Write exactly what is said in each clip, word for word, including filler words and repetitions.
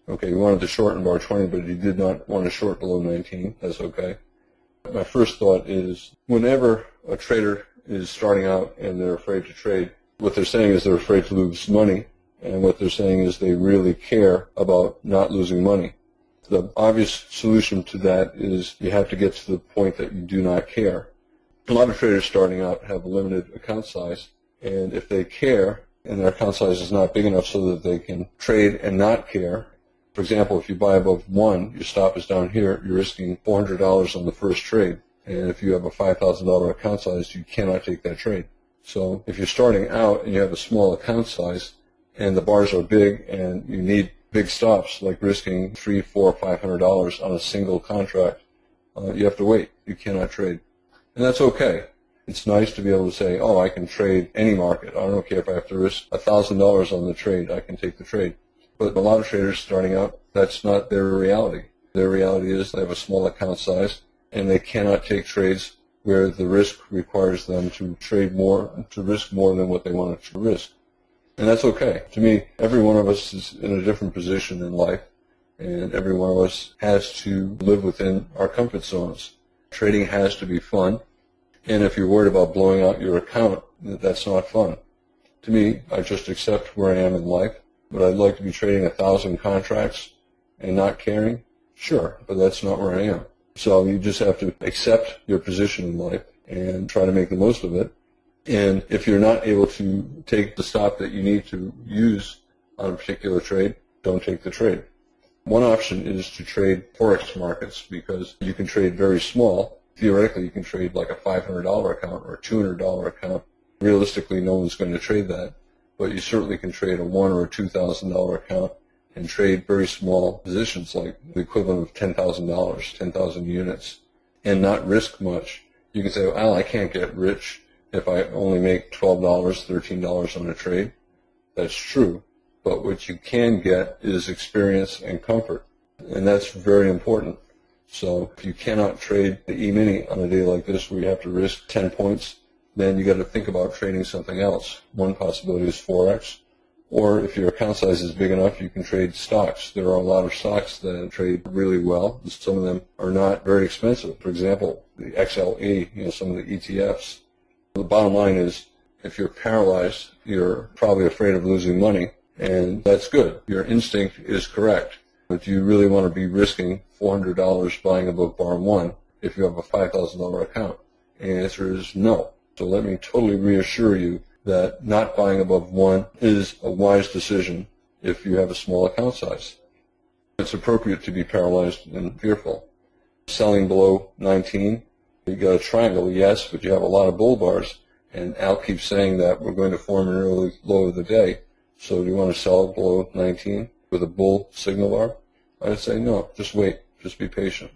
Okay, you wanted to short in bar twenty, but you did not want to short below nineteen. That's okay. My first thought is whenever a trader is starting out and they're afraid to trade, what they're saying is they're afraid to lose money, and what they're saying is they really care about not losing money. The obvious solution to that is you have to get to the point that you do not care. A lot of traders starting out have a limited account size, and if they care and their account size is not big enough so that they can trade and not care, for example, if you buy above one, your stop is down here, you're risking four hundred dollars on the first trade. And if you have a five thousand dollar account size, you cannot take that trade. So if you're starting out and you have a small account size and the bars are big and you need big stops, like risking three, four, five hundred dollars on a single contract, uh, you have to wait. You cannot trade. And that's okay. It's nice to be able to say, oh, I can trade any market. I don't care if I have to risk a thousand dollars on the trade, I can take the trade. But a lot of traders starting out, that's not their reality. Their reality is they have a small account size and they cannot take trades where the risk requires them to trade more, to risk more than what they want to risk. And that's okay. To me, every one of us is in a different position in life, and every one of us has to live within our comfort zones. Trading has to be fun, and if you're worried about blowing out your account, that's not fun. To me, I just accept where I am in life. Would I like to be trading a thousand contracts and not caring? Sure, but that's not where I am. So you just have to accept your position in life and try to make the most of it. And if you're not able to take the stop that you need to use on a particular trade, don't take the trade. One option is to trade Forex markets because you can trade very small. Theoretically, you can trade like a five hundred dollar account or a two hundred dollar account. Realistically, no one's going to trade that. But you certainly can trade a one or a two thousand dollar account and trade very small positions like the equivalent of ten thousand dollars, ten thousand units, and not risk much. You can say, well, I can't get rich if I only make twelve dollars, thirteen dollars on a trade. That's true, but what you can get is experience and comfort, and that's very important. So if you cannot trade the E-mini on a day like this where you have to risk ten points, then you got to think about trading something else. One possibility is Forex, or if your account size is big enough, you can trade stocks. There are a lot of stocks that trade really well. Some of them are not very expensive. For example, the X L E, you know, some of the E T Fs. The bottom line is, if you're paralyzed, you're probably afraid of losing money, and that's good. Your instinct is correct. But do you really want to be risking four hundred dollars buying above bar one if you have a five thousand dollar account? And the answer is no. So let me totally reassure you that not buying above one is a wise decision if you have a small account size. It's appropriate to be paralyzed and fearful. Selling below nineteen, you got a triangle, yes, but you have a lot of bull bars. And Al keeps saying that we're going to form an early low of the day. So do you want to sell below nineteen with a bull signal bar? I'd say no, just wait, just be patient.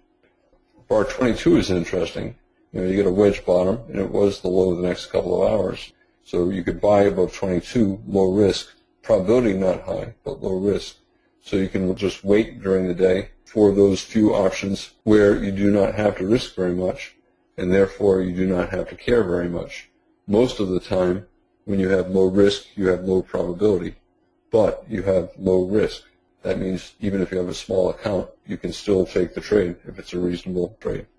Bar twenty-two is interesting. You know, you get a wedge bottom, and it was the low of the next couple of hours. So you could buy above twenty-two, low risk. Probability not high, but low risk. So you can just wait during the day for those few options where you do not have to risk very much, and therefore you do not have to care very much. Most of the time, when you have low risk, you have low probability, but you have low risk. That means even if you have a small account, you can still take the trade if it's a reasonable trade.